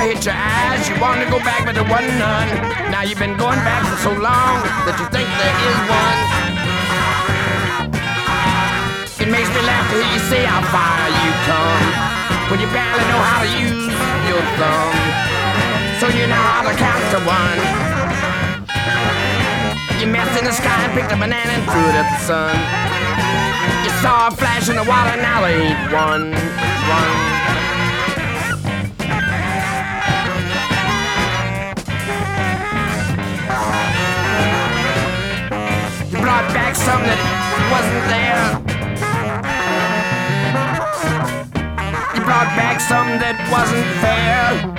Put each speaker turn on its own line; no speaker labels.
hit your eyes. You want to go back, but there wasn't none. Now you've been going back for so long that you think there is one. It makes me laugh to hear you say how far you come when you barely know how to use your thumb. So you know how to count to one. You messed in the sky and picked a banana and threw it at the sun. You saw a flash in the water, now there ain't one. You brought back something that wasn't there. You brought back something that wasn't fair.